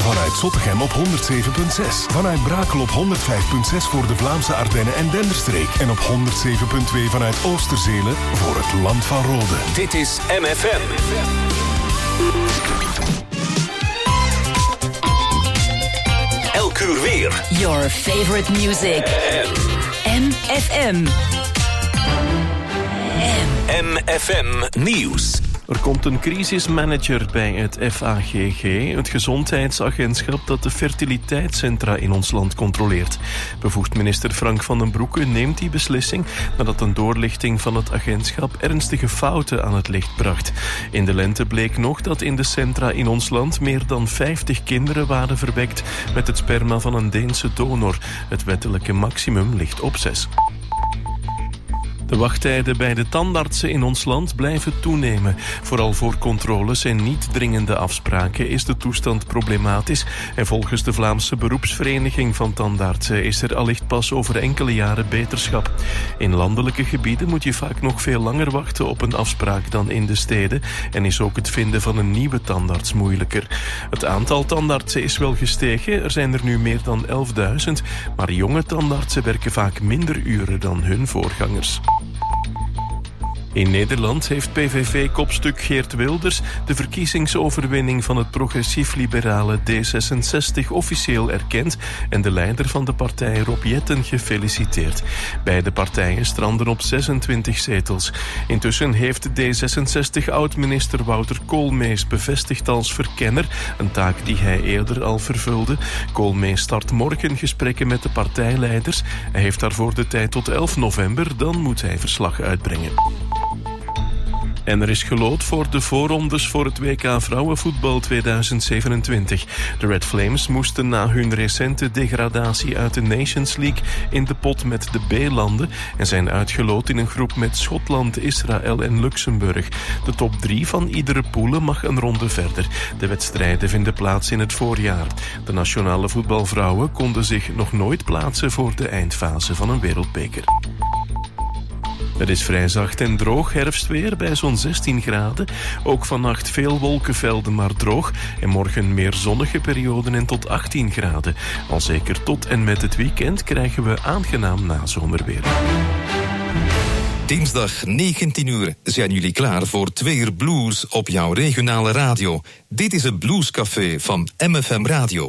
Vanuit Zottegem op 107.6. Vanuit Brakel op 105.6 voor de Vlaamse Ardennen en Denderstreek. En op 107.2 vanuit Oosterzelen voor het Land van Rode. Dit is MFM. Elk uur weer. Your favorite music. MFM. MFM Nieuws. Er komt een crisismanager bij het FAGG, het gezondheidsagentschap dat de fertiliteitscentra in ons land controleert. Bevoegd minister Frank van den Broeke neemt die beslissing nadat een doorlichting van het agentschap ernstige fouten aan het licht bracht. In de lente bleek nog dat in de centra in ons land meer dan 50 kinderen waren verwekt met het sperma van een Deense donor. Het wettelijke maximum ligt op 6. De wachttijden bij de tandartsen in ons land blijven toenemen. Vooral voor controles en niet dringende afspraken is de toestand problematisch. En volgens de Vlaamse beroepsvereniging van tandartsen is er allicht pas over enkele jaren beterschap. In landelijke gebieden moet je vaak nog veel langer wachten op een afspraak dan in de steden. En is ook het vinden van een nieuwe tandarts moeilijker. Het aantal tandartsen is wel gestegen. Er zijn er nu meer dan 11.000. Maar jonge tandartsen werken vaak minder uren dan hun voorgangers. In Nederland heeft PVV-kopstuk Geert Wilders de verkiezingsoverwinning van het progressief-liberale D66 officieel erkend en de leider van de partij Rob Jetten gefeliciteerd. Beide partijen stranden op 26 zetels. Intussen heeft D66-oud-minister Wouter Koolmees bevestigd als verkenner, een taak die hij eerder al vervulde. Koolmees start morgen gesprekken met de partijleiders. Hij heeft daarvoor de tijd tot 11 november, dan moet hij verslag uitbrengen. En er is geloot voor de voorrondes voor het WK Vrouwenvoetbal 2027. De Red Flames moesten na hun recente degradatie uit de Nations League in de pot met de B-landen en zijn uitgeloot in een groep met Schotland, Israël en Luxemburg. De top 3 van iedere poele mag een ronde verder. De wedstrijden vinden plaats in het voorjaar. De nationale voetbalvrouwen konden zich nog nooit plaatsen voor de eindfase van een wereldbeker. Het is vrij zacht en droog herfstweer bij zo'n 16 graden. Ook vannacht veel wolkenvelden, maar droog. En morgen meer zonnige perioden en tot 18 graden. Al zeker tot en met het weekend krijgen we aangenaam nazomerweer. Dinsdag 19 uur zijn jullie klaar voor 2 uur blues op jouw regionale radio. Dit is het Bluescafé van MFM Radio.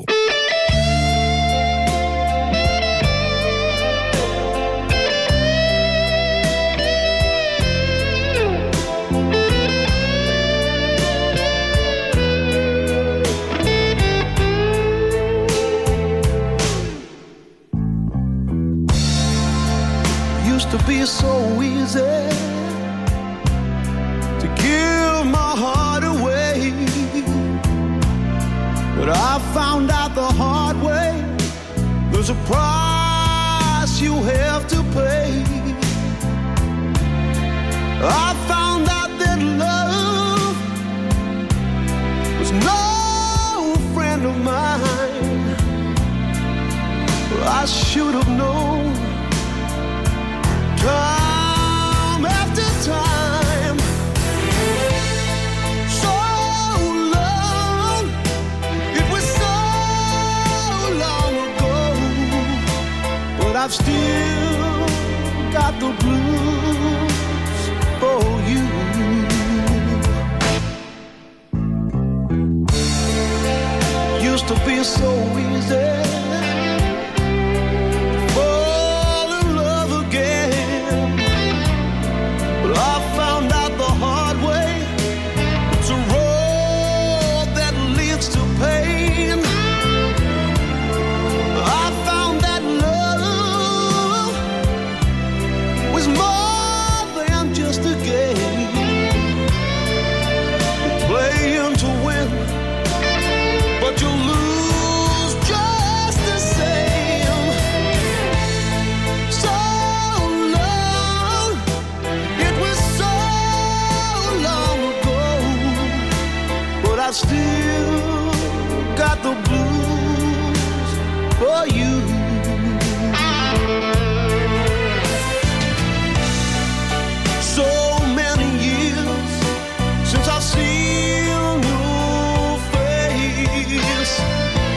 To be so easy to give my heart away, but I found out the hard way there's a price you have to pay. I found out that love was no friend of mine. I should have known. Time after time, so long, it was so long ago, but I've still got the blues for you. Used to be so easy. I still got the blues for you. So many years since I've seen your face.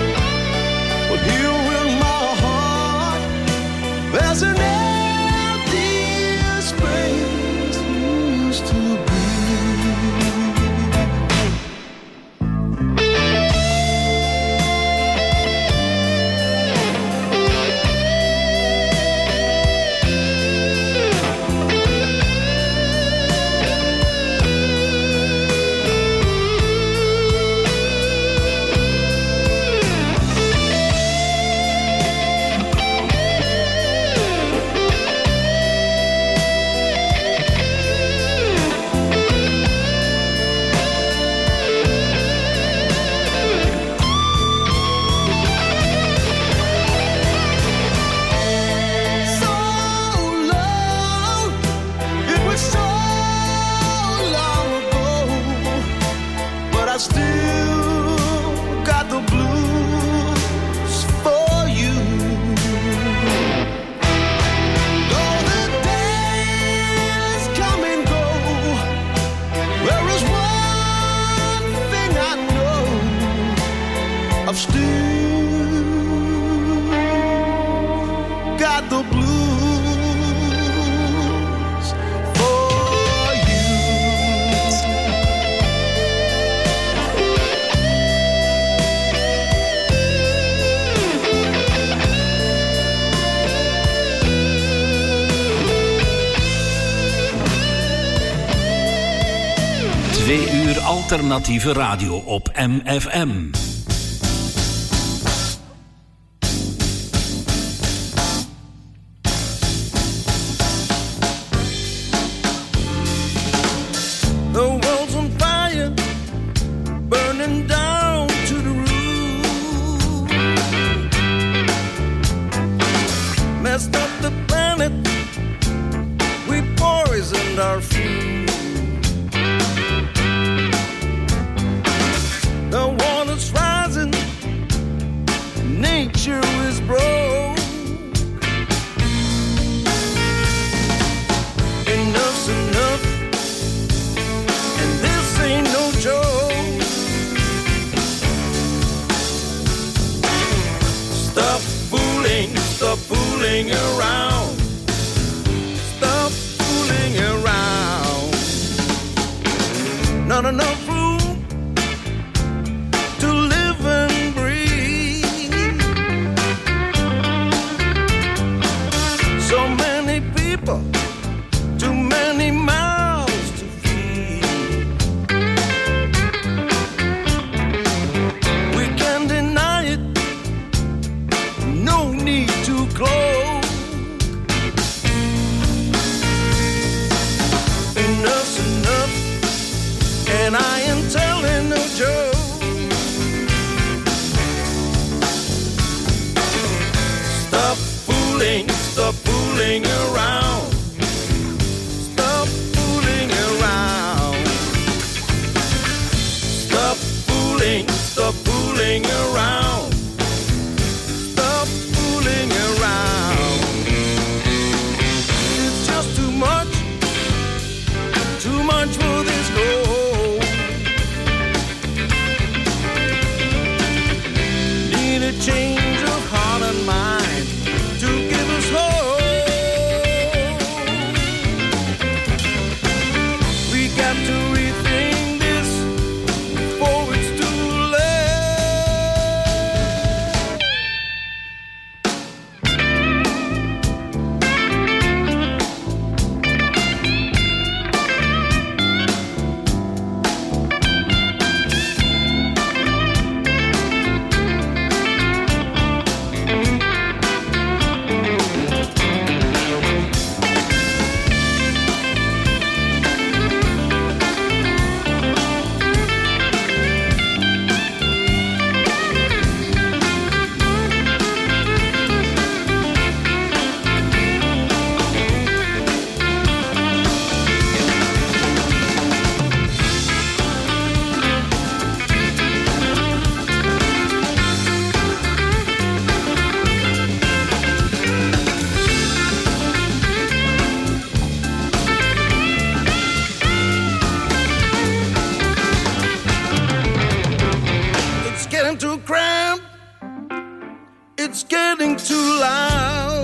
of stew. Got the blues for you. Twee uur alternatieve radio op MFM. The world's on fire, burning down to the roof. Messed up the planet, we poisoned our food. The water's rising, nature is broke. Enough's enough, and this ain't no joke. Stop fooling around. Stop fooling around. Not enough room to live and breathe. So many people, too many mouths to feed. We can't deny it, no need to close. Enough's enough, and I ain't telling no joke. Stop fooling around. Stop fooling around. Stop fooling around. Stop fooling around. It's just too much for this gold. Need a change of heart and mind to give us hope. We got to rethink this before it's too late. It's getting too cramped. It's getting too loud.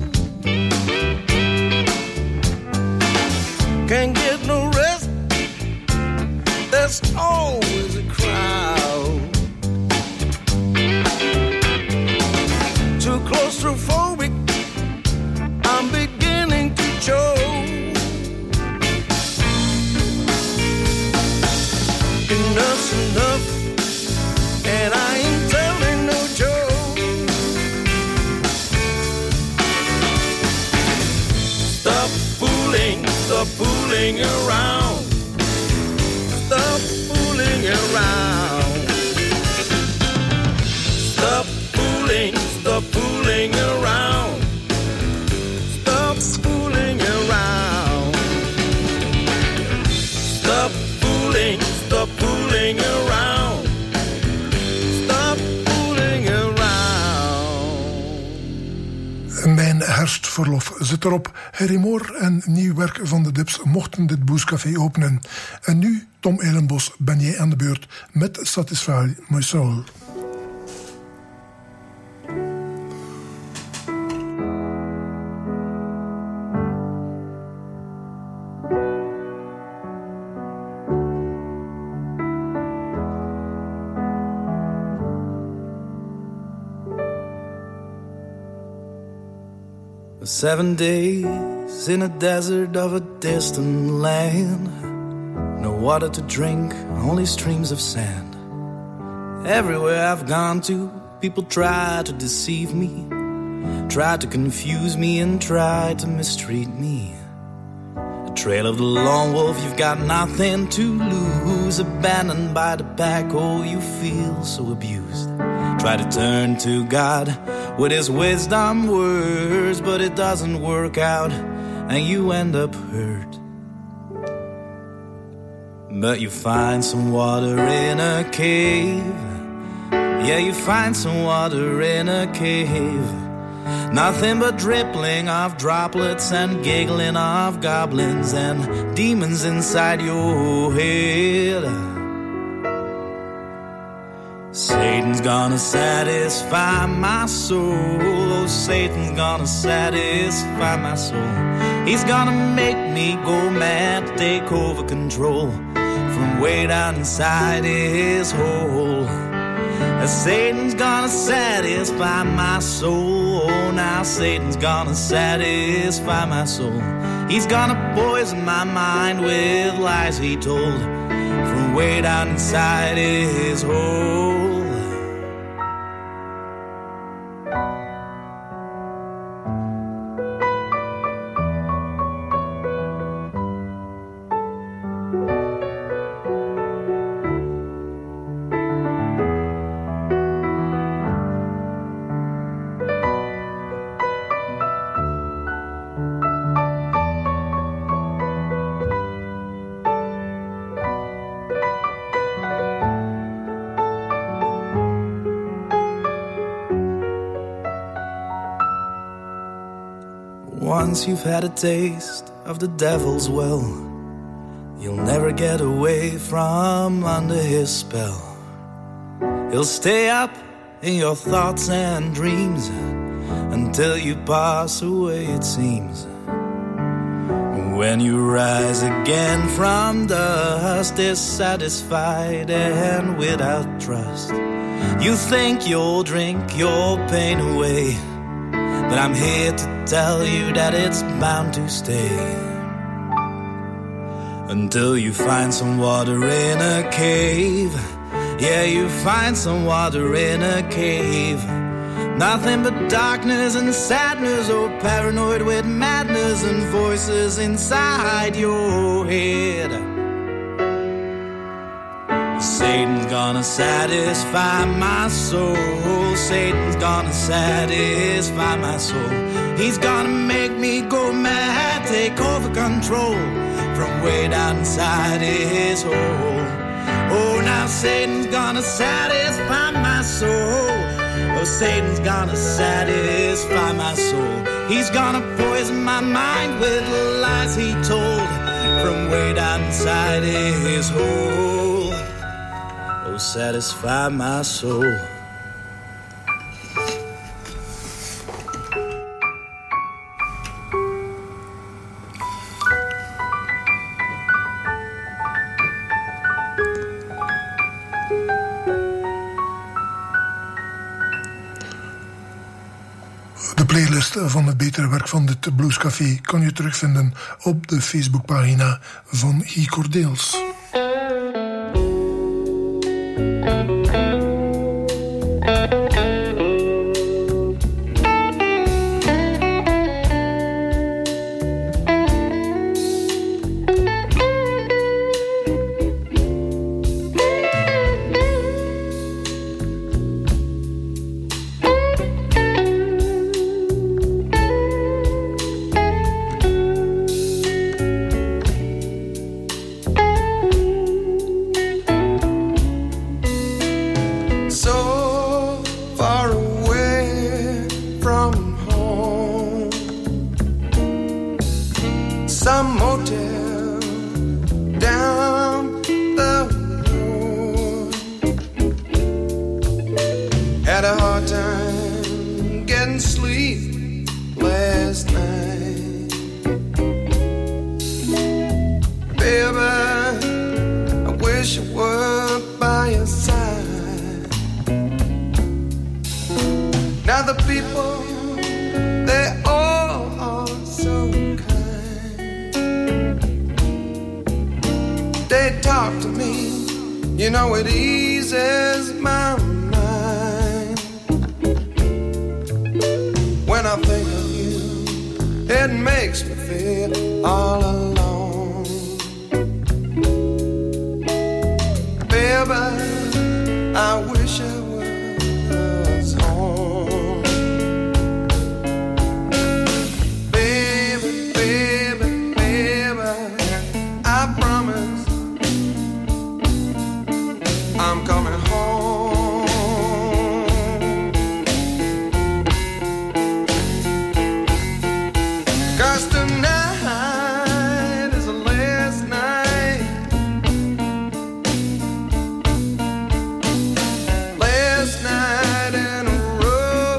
Can't get no rest. There's always a crowd. Too claustrophobic. I'm beginning to choke. Enough's enough, and I ain't telling no joke. Stop fooling around. Stop fooling around. Stop fooling around. Stop fooling around. Stop fooling around. Stop fooling around. Mijn herfstverlof zit erop. Harry Moore en nieuw werk van de Dips mochten dit Bluescafé openen. En nu Tom Elenbos, ben jij aan de beurt met Satisfy My Soul. 7 days in a desert of a distant land. No water to drink, only streams of sand. Everywhere I've gone to, people try to deceive me, try to confuse me and try to mistreat me. The trail of the lone wolf, you've got nothing to lose. Abandoned by the pack, oh, you feel so abused. Try to turn to God with his wisdom words, but it doesn't work out and you end up hurt. But you find some water in a cave. Yeah, you find some water in a cave. Nothing but dribbling of droplets and giggling of goblins and demons inside your head. Satan's gonna satisfy my soul. Oh, Satan's gonna satisfy my soul. He's gonna make me go mad, take over control from way down inside his hole. Satan's gonna satisfy my soul. Oh, now Satan's gonna satisfy my soul. He's gonna poison my mind with lies he told from way down inside his hole. Once you've had a taste of the devil's well, you'll never get away from under his spell. He'll stay up in your thoughts and dreams until you pass away, it seems. When you rise again from dust, dissatisfied and without trust, you think you'll drink your pain away, but I'm here to tell you that it's bound to stay. Until you find some water in a cave. Yeah, you find some water in a cave. Nothing but darkness and sadness, or paranoid with madness and voices inside your head. Satan's gonna satisfy my soul. Satan's gonna satisfy my soul. He's gonna make me go mad, take over control from way down inside his hole. Oh, now Satan's gonna satisfy my soul. Oh, Satan's gonna satisfy my soul. He's gonna poison my mind with lies he told from way down inside his hole. Oh, satisfy my soul. De playlist van het betere werk van dit Bluescafé kan je terugvinden op de Facebookpagina van Guy Cordeels. Now the people, they all talk to me, you know it eases my mind. When I think of you, it makes me feel all alone. Baby, I wish I was home. Baby, baby, baby, I promise I'm coming home. Cause tonight is the last night. Last night in a row.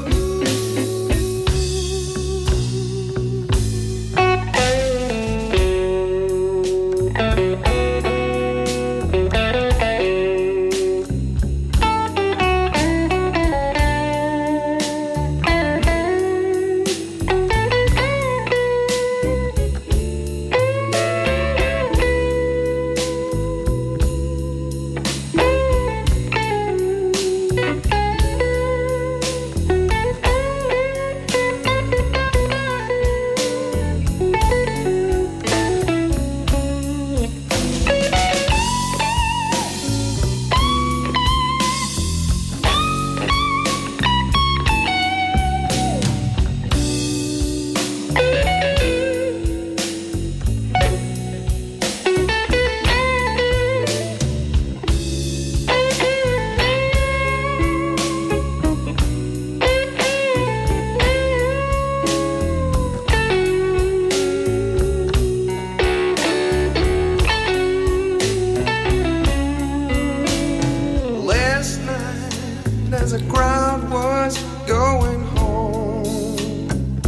Last night, as the crowd was going home,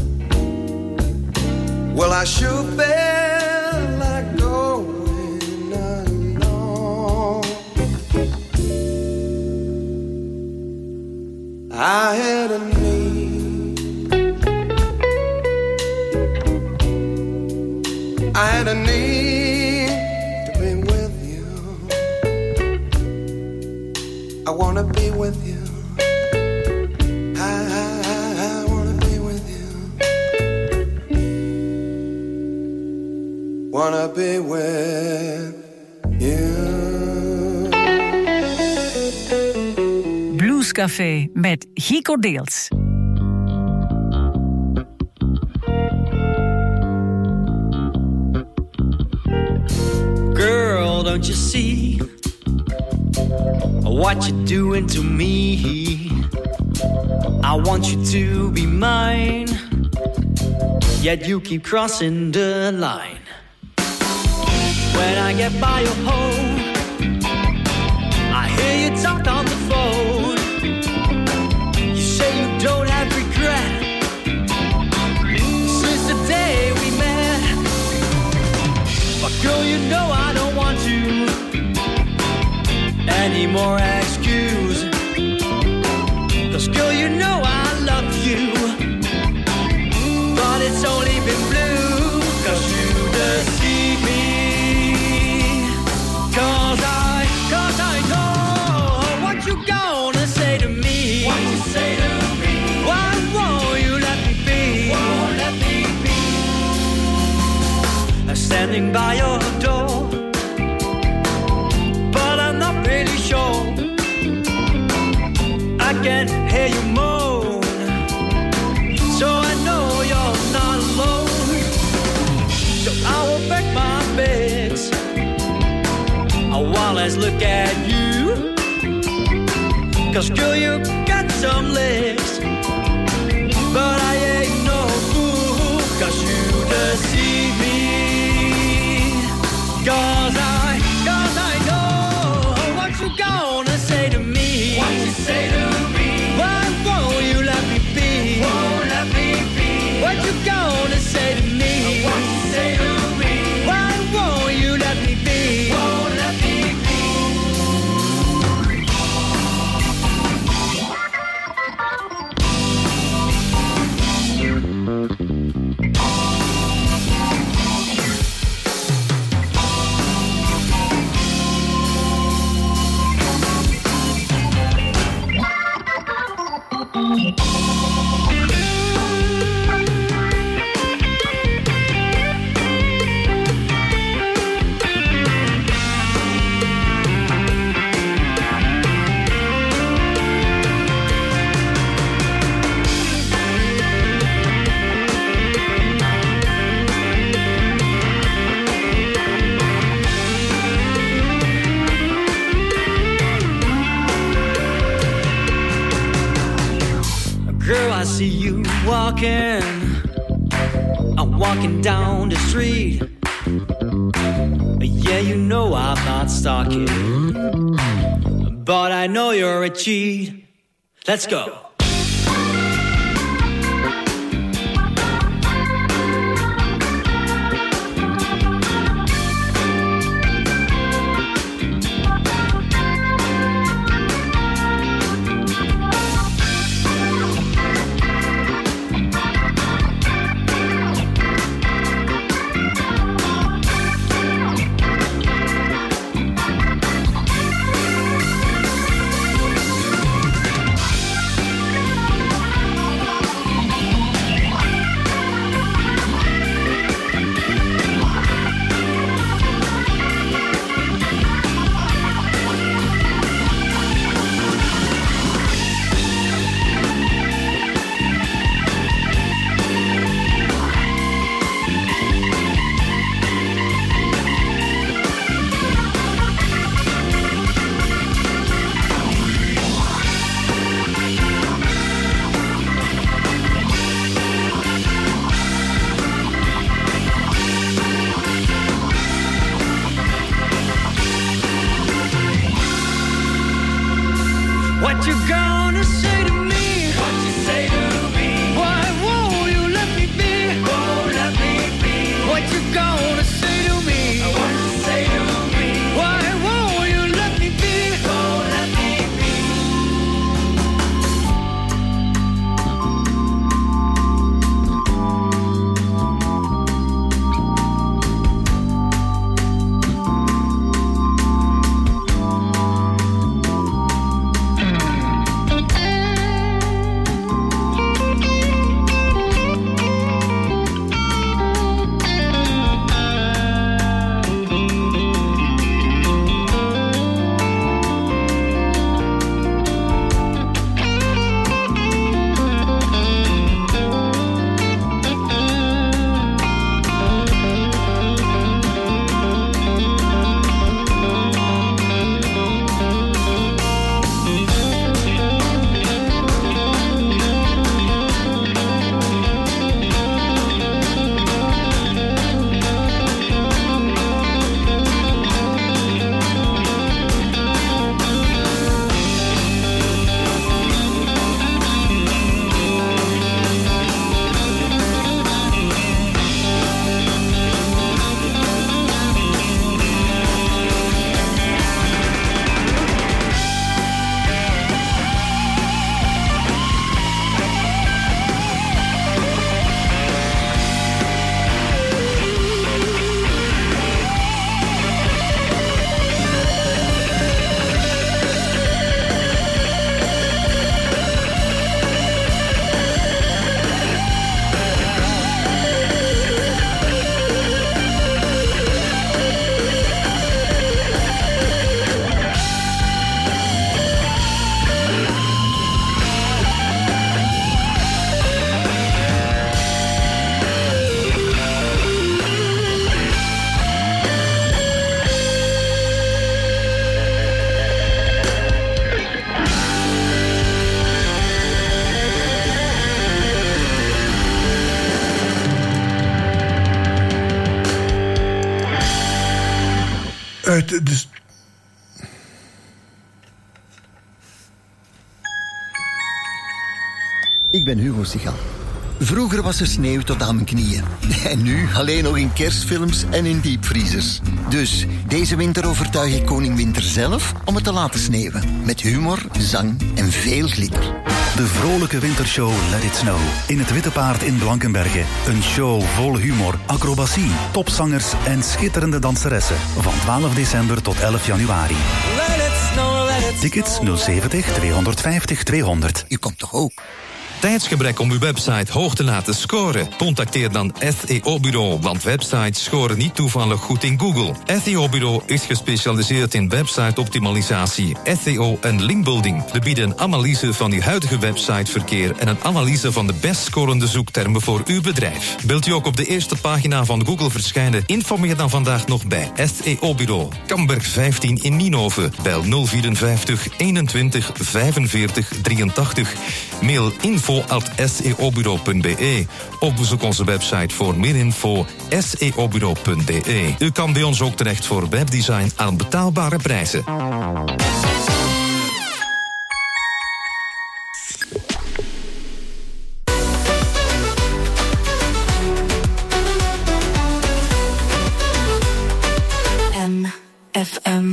well, I sure felt like going alone. I had a need, I had a need to be with you. I wanna be with you. I wanna be with you. Wanna be with you. Bluescafé met Gico Deels. Girl, don't you see what you're doing to me? I want you to be mine, yet you keep crossing the line. When I get by your home, I hear you talk on the phone. You say you don't have regret since the day we met. But girl, you know I don't want you any more excuse. Cause girl, you know I love you, but it's only been blue. Cause you deceive me. Cause I know what you gonna say to me. What you say to me. Why won't you let me be? Won't let me be. I'm standing by your door, but I'm not really sure. I can hear you moan, so I know you're not alone. So I will pack my bags while I look at you. Cause girl, you got some legs, but I ain't no fool. Cause you deceive me. Cause I know what you gonna say to me. What you say to me. Why won't you let me be? Won't let me be. What you gonna say to me? What you say to me. Why won't you let me be? Won't let me be. I see you walking, I'm walking down the street. Yeah, you know I'm not stalking, but I know you're a cheat. Let's go. What you gonna say to me? What you say to me? Why won't you let me be? Won't let me be. What you gonna say to me? What you say to me? Why won't you let me be? Won't let me uit de... Ik ben Hugo Sigal. Vroeger was er sneeuw tot aan mijn knieën. En nu alleen nog in kerstfilms en in diepvriezers. Dus deze winter overtuig ik koning Winter zelf om het te laten sneeuwen. Met humor, zang en veel glitter. De vrolijke wintershow Let It Snow. In het Witte Paard in Blankenberge. Een show vol humor, acrobatie, topzangers en schitterende danseressen. Van 12 december tot 11 januari. Let it snow, let it Tickets 070 250 200. U komt toch ook? Tijdsgebrek om uw website hoog te laten scoren? Contacteer dan SEO-bureau, want websites scoren niet toevallig goed in Google. SEO-bureau is gespecialiseerd in website-optimalisatie, SEO en linkbuilding. We bieden een analyse van uw huidige websiteverkeer en een analyse van de best scorende zoektermen voor uw bedrijf. Wilt u ook op de eerste pagina van Google verschijnen? Informeer dan vandaag nog bij SEO-bureau. Kamberg 15 in Nienhoven. Bel 054 21 45 83. Mail info@seobureau.be. Ook bezoek onze website voor meer info seobureau.be. U kan bij ons ook terecht voor webdesign aan betaalbare prijzen. MFM.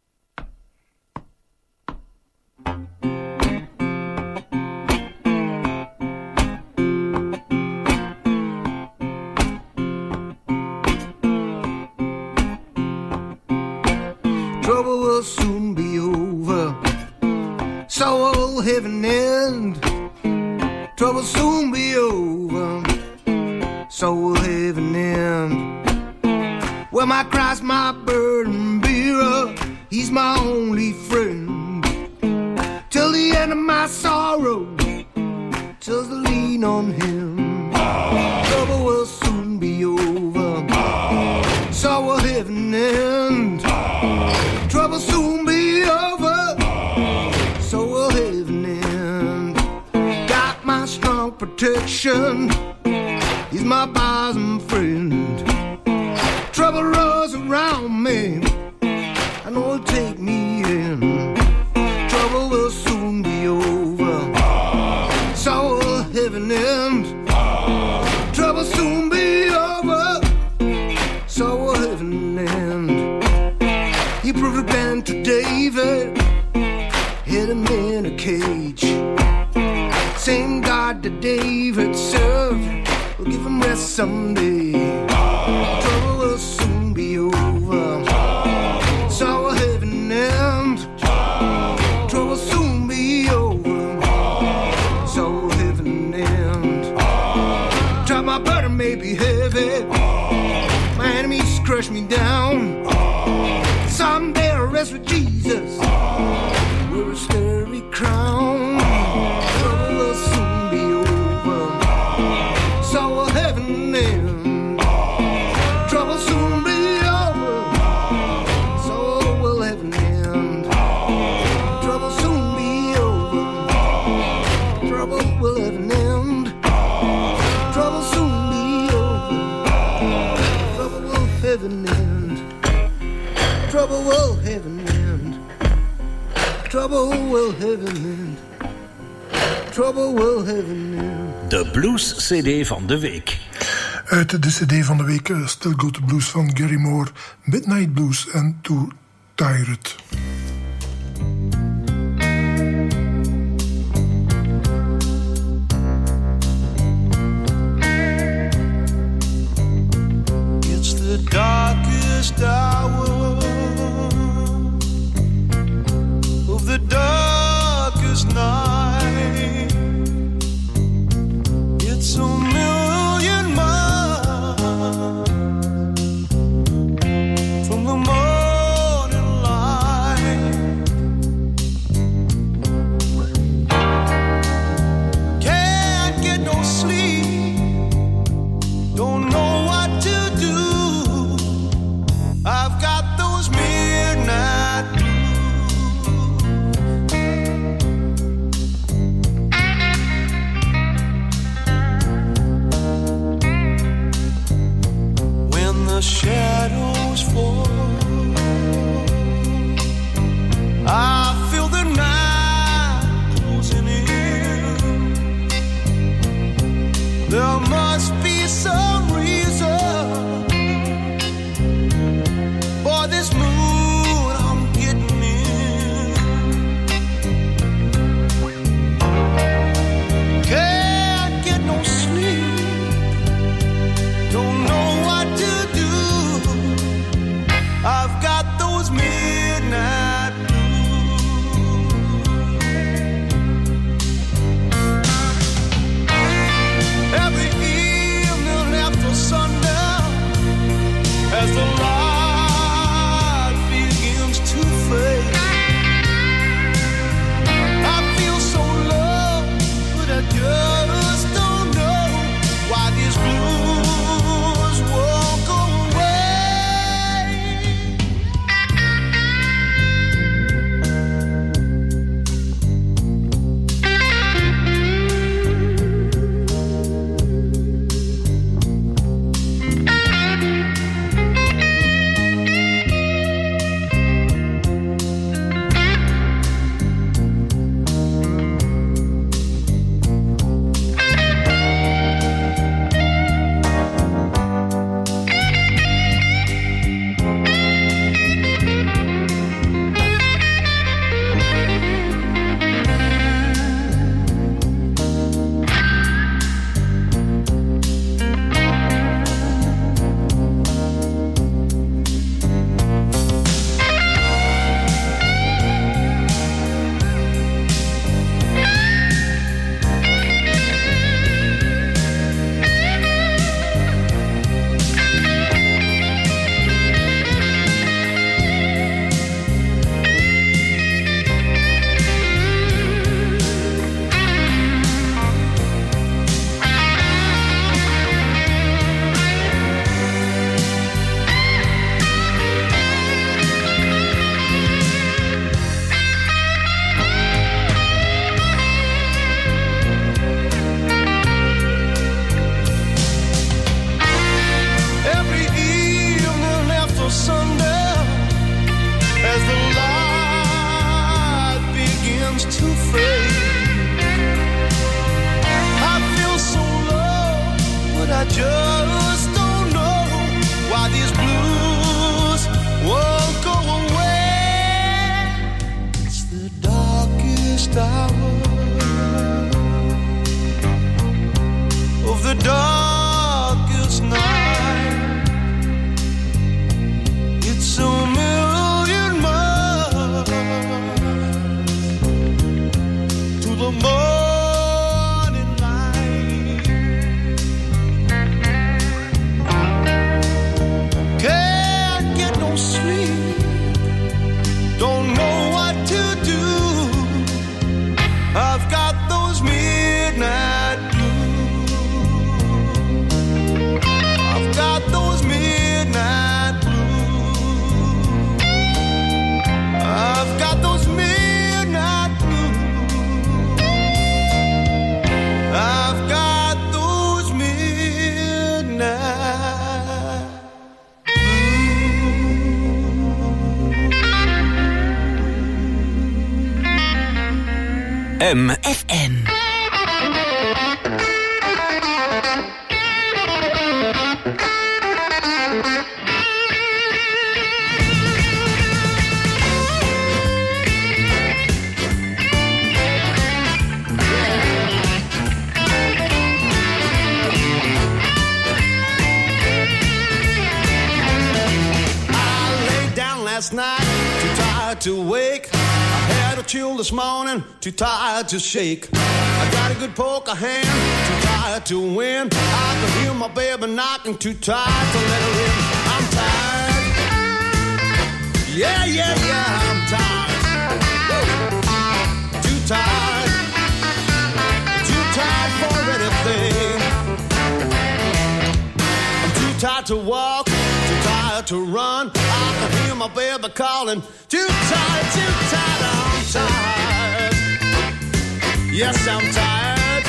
Trouble will soon be over, so will heaven end. Trouble soon be over, so will heaven end. Well, my Christ, my burden bearer, he's my only friend. Till the end of my sorrow, till the lean on him. Trouble will soon be over, so will heaven end. Trouble soon be over, so will heaven end. Got my strong protection, he's my bosom friend. Trouble rolls around me, I know it'll take me in. Trouble will soon be over, so will heaven end. Trouble soon be over, so will heaven end. He proved a plan to David, hid him in a cage. Same God that David served will give him rest someday. Trouble will soon be over, so will heaven end. Trouble soon be over, so will heaven end. Try my burden may be heavy, my enemies crush me down. Someday I'll rest with Jesus, we're a starry crown. Trouble will soon be over, so will heaven end. Trouble soon be over, so will heaven end. Trouble soon be over, trouble will heaven end. Trouble soon be over, trouble will heaven end. Trouble will heaven end. Trouble will heaven end. Trouble will heaven end. De Blues CD van de week. Uit de CD van de week Still Got the Blues van Gary Moore, Midnight Blues en Too Tired. It's the darkest hour of the darkest night. It's a million miles from the morning light. M-FM. Last night, too tired to wake. I had a chill this morning, too tired to shake. I got a good poker hand, too tired to win. I can hear my baby knocking, too tired to let her in. I'm tired. Yeah, I'm tired. Whoa. Too tired. Too tired for anything. I'm too tired to walk, too tired to run. I can hear my baby calling. Too tired, I'm tired. Yes, I'm tired.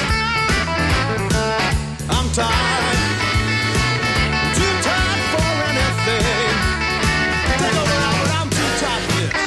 I'm tired. Too tired for anything. Take over now, but I'm too tired for this.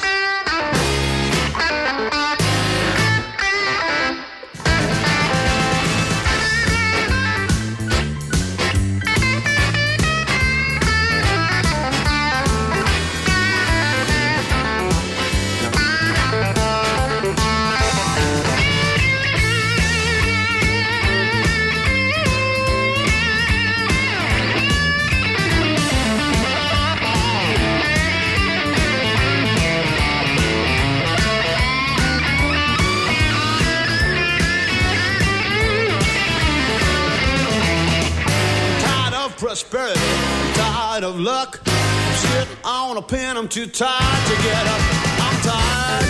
Prosperity, I'm tired of luck. I'm sitting on a pen, I'm too tired to get up. I'm tired.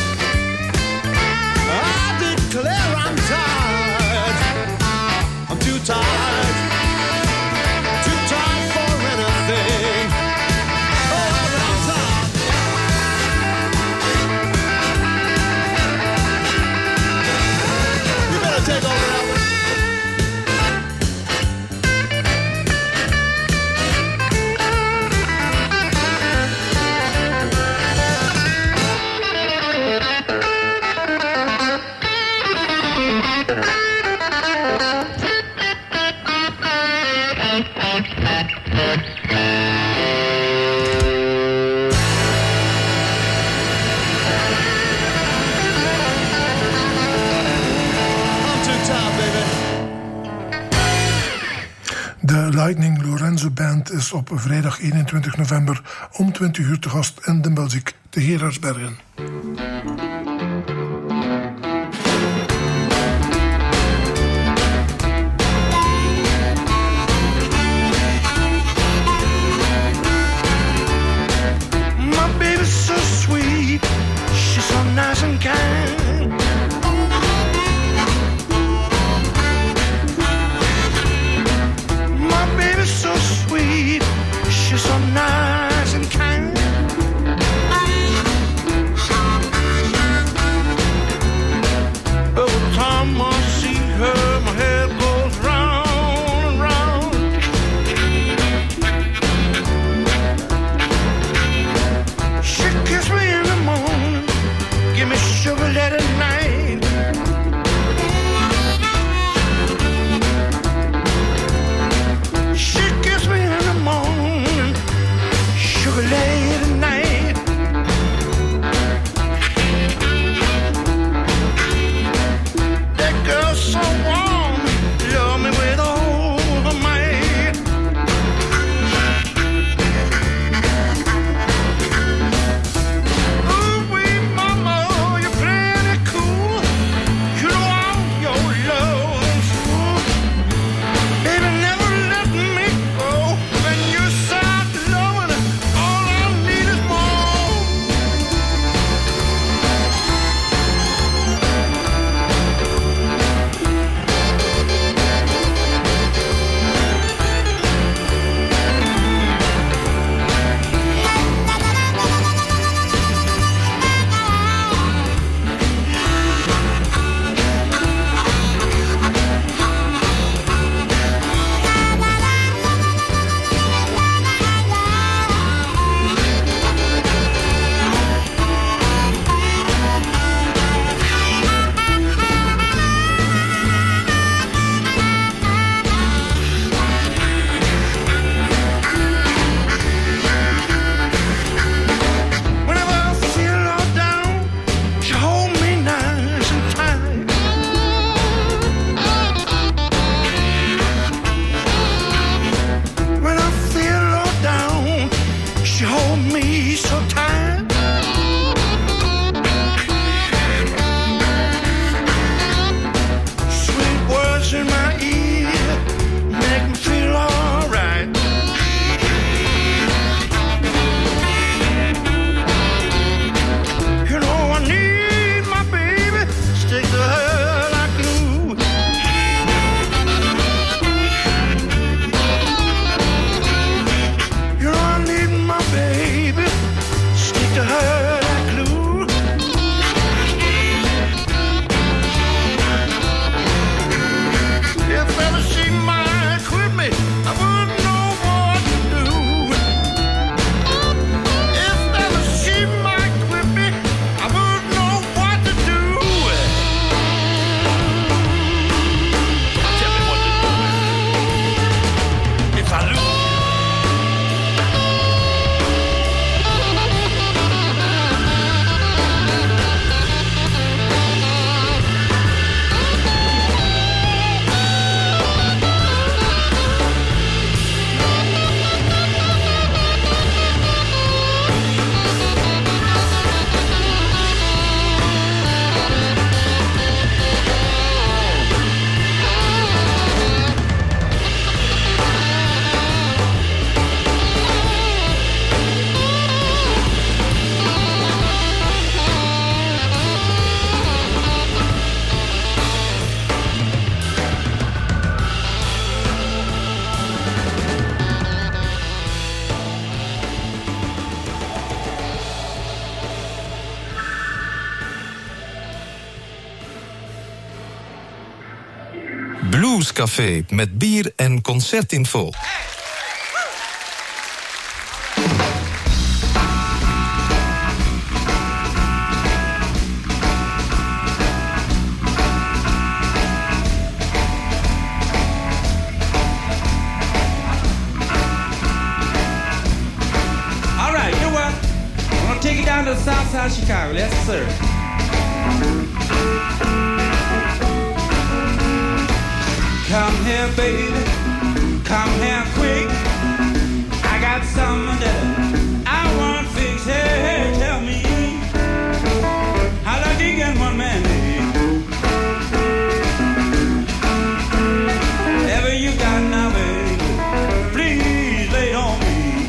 I declare I'm tired. I'm too tired. Too tired for anything. Oh, I'm tired. You better take over now. De Lightning Lorenzo Band is op vrijdag 21 november om 20 uur te gast in Den Belzic te Geraardsbergen. My baby's so sweet, she's so nice and kind. So sweet, she's so nice and kind. Bluescafé met bier en concertinfo. Take it down to the south side of Chicago. Yes, sir. Come here, baby. Come here quick. I got something that I want to fix. Hey, tell me how long you get one man, baby? Whatever you got now, baby, please lay it on me.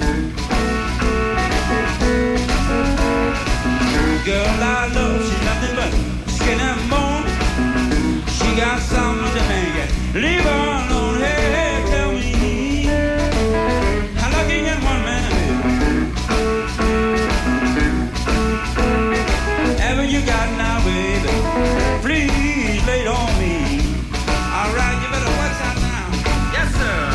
Girl I love, she's nothing but skin and bone. She got something to make it. Leave her alone. Hey, tell me how lucky can one man live? Ever you got now, baby, please lay it on me. All right, you better watch out now. Yes, sir.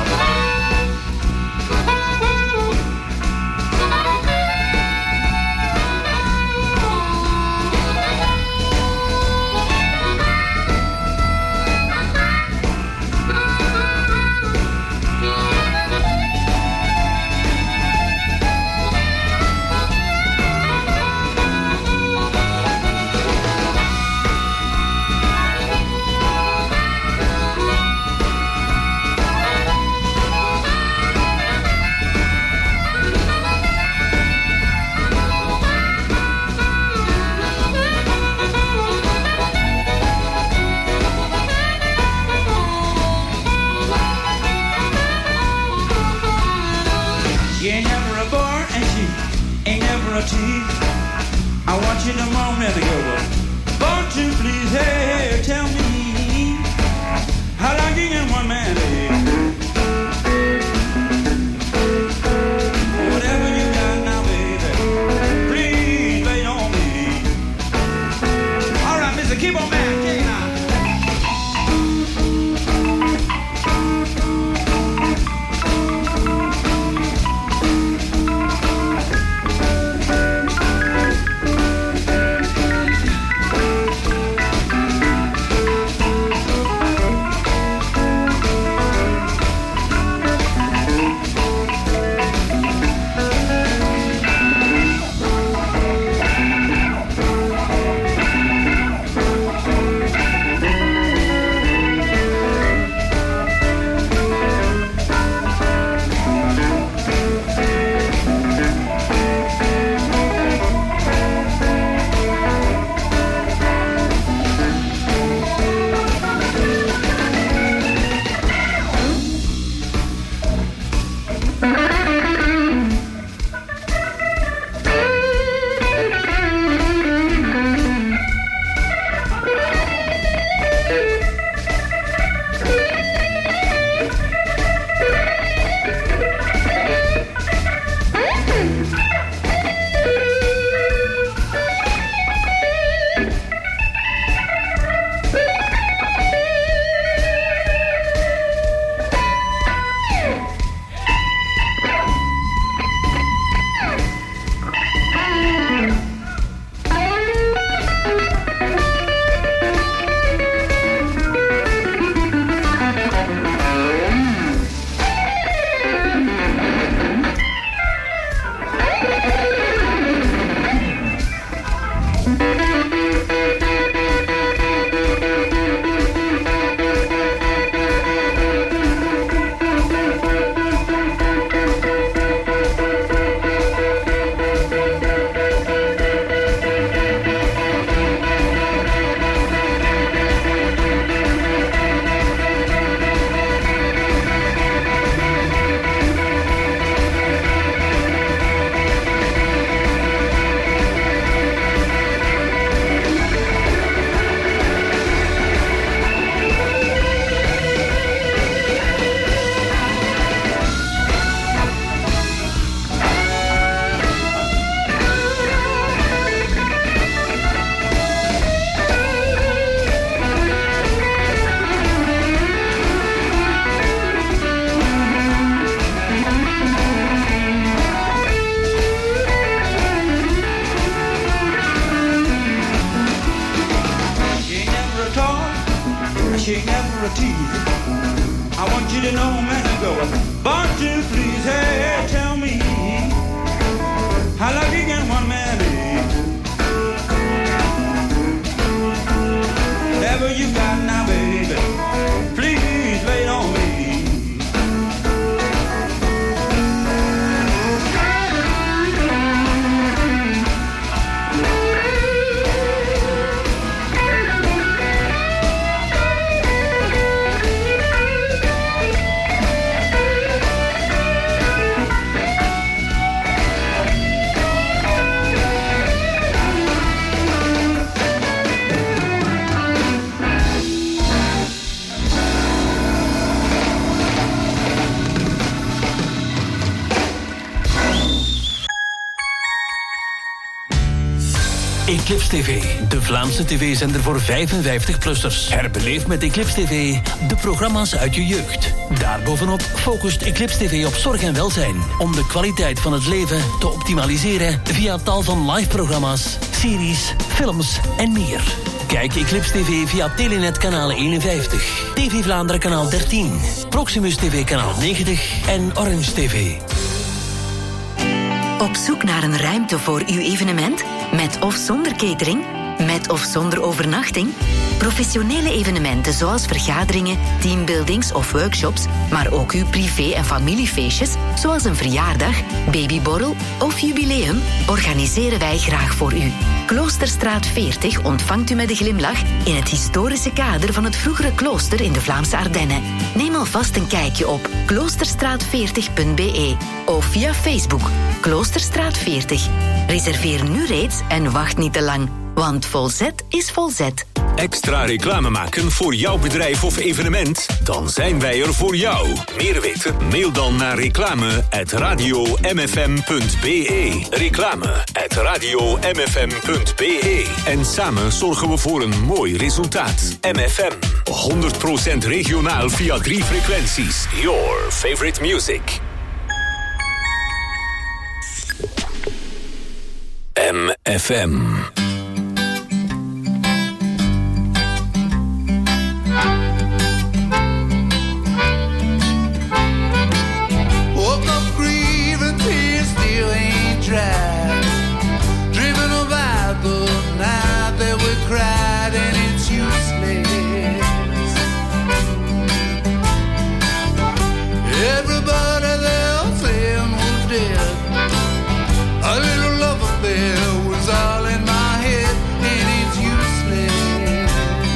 I want you to mom and go. Won't you please, hey, tell me how long you can one man live? Whatever you got now, baby, please lay it on me. All right, Mr. Keep on man, take it out. security. I want you to know, man, go. But you please, hey, tell me how lucky can one man be? Whatever you got now, baby, please lay it on me. Eclipse TV, de Vlaamse tv-zender voor 55-plussers. Herbeleef met Eclipse TV de programma's uit je jeugd. Daarbovenop focust Eclipse TV op zorg en welzijn, om de kwaliteit van het leven te optimaliseren via tal van live-programma's, series, films en meer. Kijk Eclipse TV via Telenet kanaal 51, TV Vlaanderen kanaal 13, Proximus TV kanaal 90 en Orange TV. Op zoek naar een ruimte voor uw evenement? Met of zonder catering? Met of zonder overnachting? Professionele evenementen zoals vergaderingen, teambuildings of workshops, maar ook uw privé- en familiefeestjes, zoals een verjaardag, babyborrel of jubileum, organiseren wij graag voor u. Kloosterstraat 40 ontvangt u met een glimlach in het historische kader van het vroegere klooster in de Vlaamse Ardennen. Neem alvast een kijkje op kloosterstraat40.be of via Facebook Kloosterstraat 40. Reserveer nu reeds en wacht niet te lang, want Volzet is Volzet. Extra reclame maken voor jouw bedrijf of evenement? Dan zijn wij er voor jou. Meer weten? Mail dan naar reclame@radiomfm.be. Reclame@radiomfm.be. En samen zorgen we voor een mooi resultaat. MFM. 100% regionaal via 3 frequenties. Your favorite music. MFM. Woke up grieving, tears still ain't dry. Dreaming about the night that we cried, and it's useless. Everybody there saying was dead. A little love affair was all in my head, and it's useless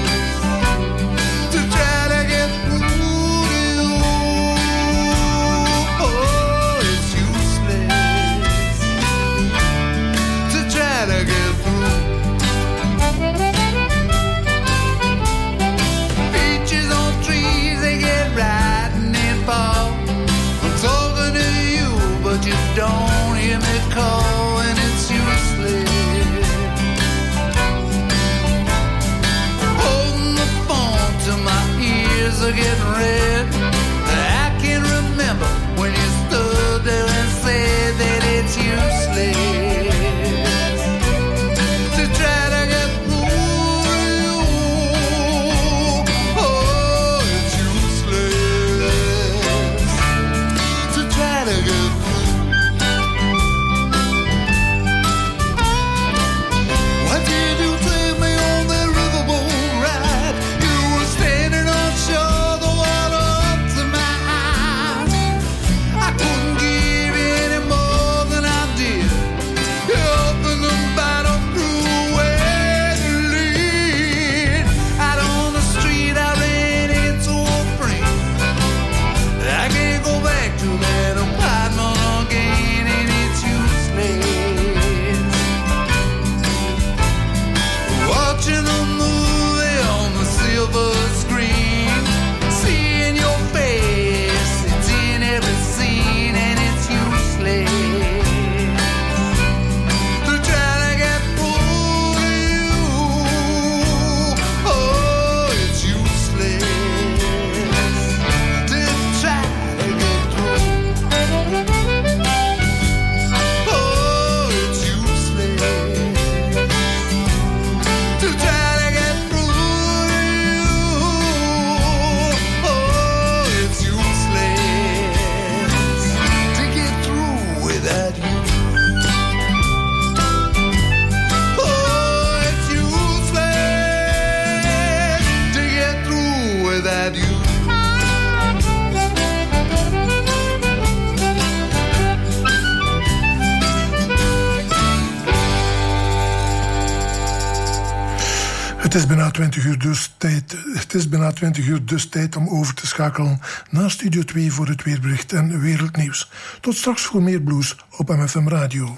to try to get through to you. Oh, it's useless to try to get through. Peaches on trees, they get rotten and fall. I'm talking to you, but you don't hear me call, and it's useless. Holding the phone till my ears are getting red. I can remember when you stood there and said that it's useless to try to get through to you. Oh, it's useless to try to get through. Why did you take me on that riverboat ride? You were standing on shore, the water is bijna 20 uur, dus tijd om over te schakelen naar Studio 2 voor het weerbericht en wereldnieuws. Tot straks voor meer blues op MFM Radio.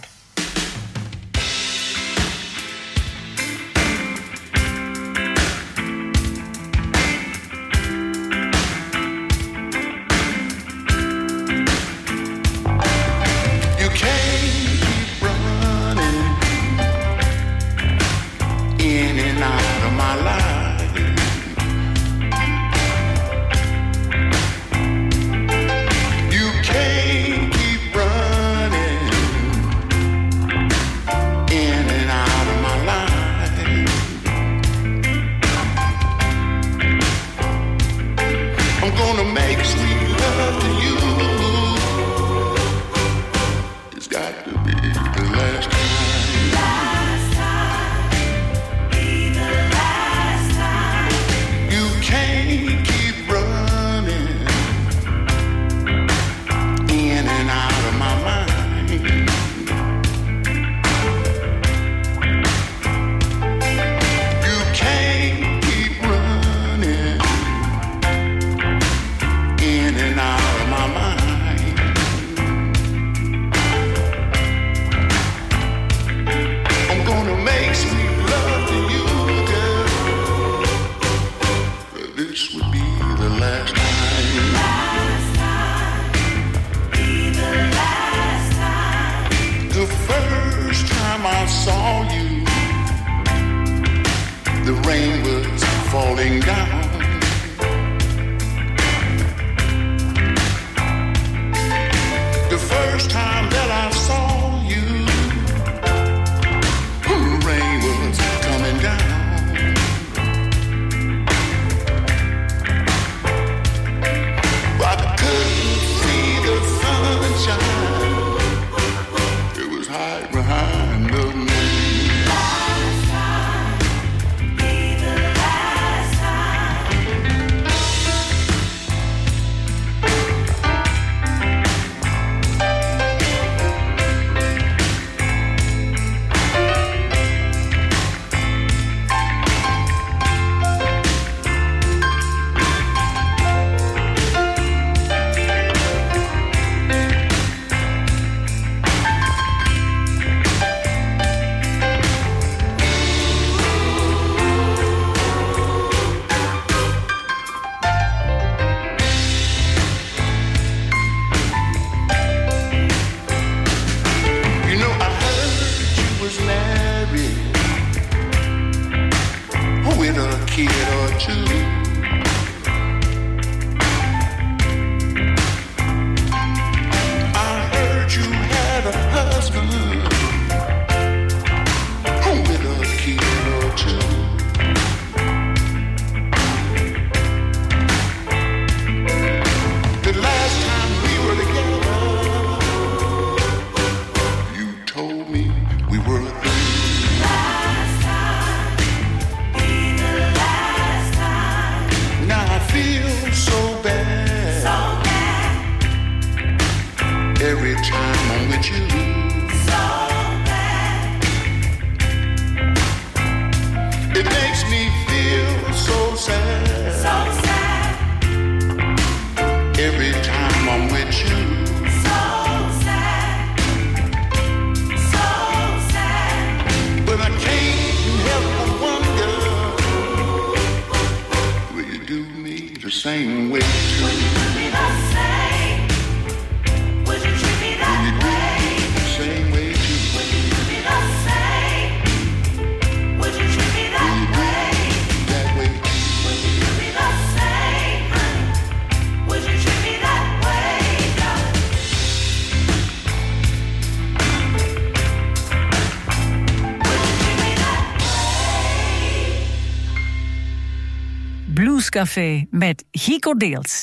Bluescafé met Guy Cordeels.